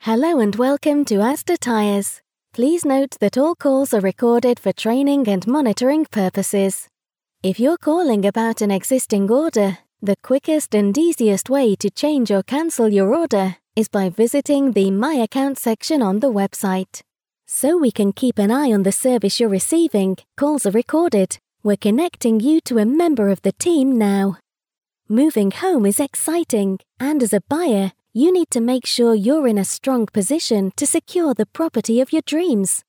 Hello and welcome to Asda Tyres. Please note that all calls are recorded for training and monitoring purposes. If you're calling about an existing order, the quickest and easiest way to change or cancel your order is by visiting the My Account section on the website. So we can keep an eye on the service you're receiving, calls are recorded. We're connecting you to a member of the team now. Moving home is exciting, and as a buyer, you need to make sure you're in a strong position to secure the property of your dreams.